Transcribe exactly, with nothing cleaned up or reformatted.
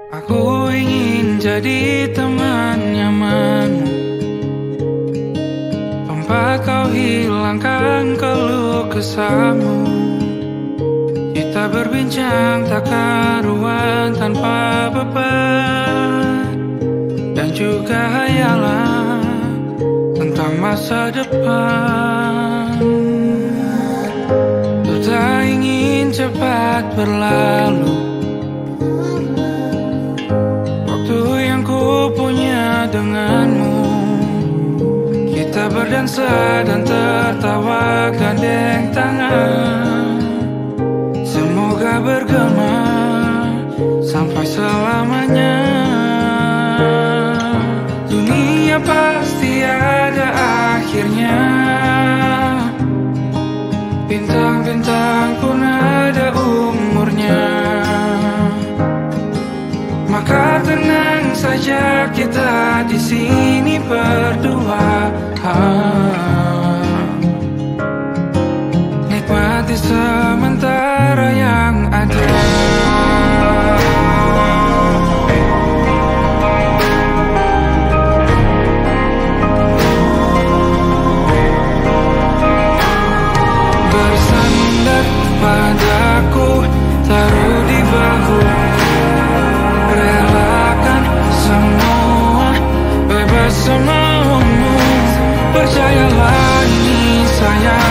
Aku ingin jadi teman nyamanmu, tempat kau hilangkan keluh kesahmu. Kita berbincang tak karuan tanpa beban, dan juga hayalan tentang masa depan. Ku tak ingin cepat berlalu waktu yang ku punya denganmu. Kita berdansa dan tertawa gandeng tangan, semoga bergema sampai selamanya. Dunia pasti ada akhirnya, bintang-bintang pun ada umurnya. Maka tenang saja kita di sini berdua, nikmati sementara yang ada. Bersandar padaku, taruh di bahu, relakan semua, bebas semaumu. Percayalah ini sayang.